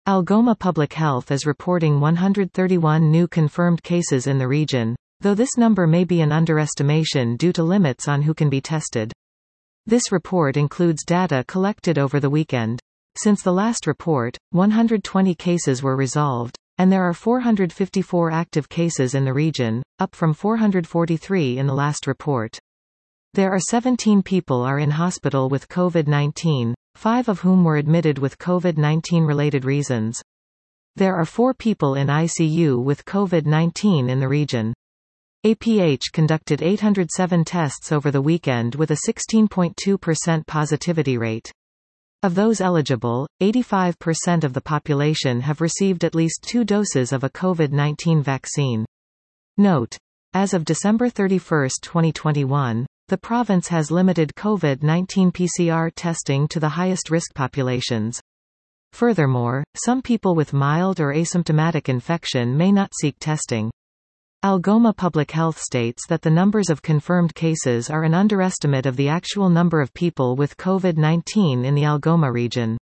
Algoma Public Health is reporting 131 new confirmed cases in the region, though this number may be an underestimation due to limits on who can be tested. This report includes data collected over the weekend. Since the last report, 120 cases were resolved, and there are 454 active cases in the region, up from 443 in the last report. There are 17 people are in hospital with COVID-19, 5 of whom were admitted with COVID-19 related reasons. There are 4 people in ICU with COVID-19 in the region. APH conducted 807 tests over the weekend with a 16.2% positivity rate. Of those eligible, 85% of the population have received at least 2 doses of a COVID-19 vaccine. Note: as of December 31, 2021, the province has limited COVID-19 PCR testing to the highest risk populations. Furthermore, some people with mild or asymptomatic infection may not seek testing. Algoma Public Health states that the numbers of confirmed cases are an underestimate of the actual number of people with COVID-19 in the Algoma region.